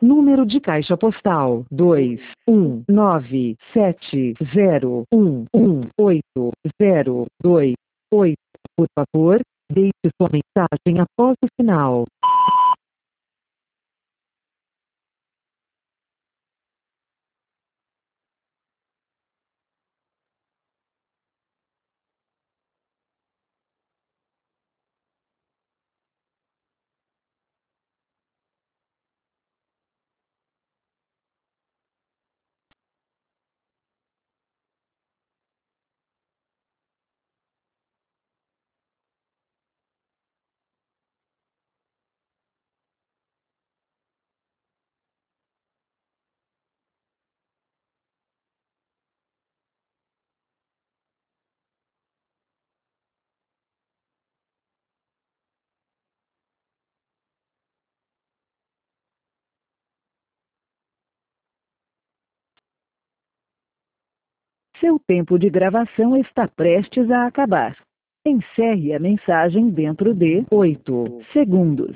Número de caixa postal: 21970118028. Por favor, deixe sua mensagem após o sinal. Seu tempo de gravação está prestes a acabar. Encerre a mensagem dentro de 8 segundos.